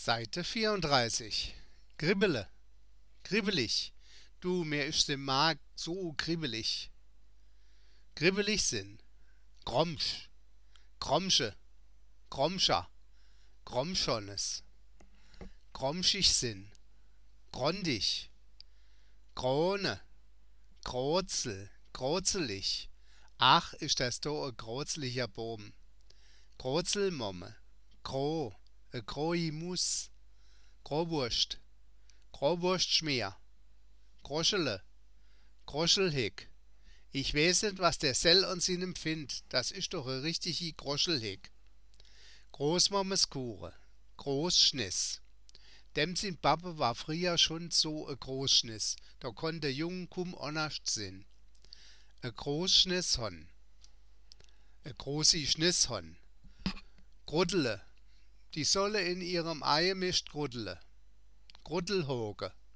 Seite 34. Gribbele, gribbelig. Du, mir ist im Maag so gribbelig. Gribbelig sind. Gromsch, Gromsche, Gromscher, Gromschonnes. Gromschig sind. Grondig, Krone, Krozel, krozelig. Ach, ist das do a krozlicher Boom. Krozelmomme, Kro, a kroi Mus, Growurst, Growurstschmier, Groschele, Groschelheck. Ich weiß nicht, was der Sell an seinem empfindt, das ist doch a richtige Groschelheck. Großmommes Kuche, Großschniss. Dem sin Pappe war früher schon so a Großschniss, da konnte Jung kaum anders sinn. A Großschnisshon, a großi Schnisshon. Gruddele, die solle in ihrem Ei mischt gruddele. Gruddelhoge.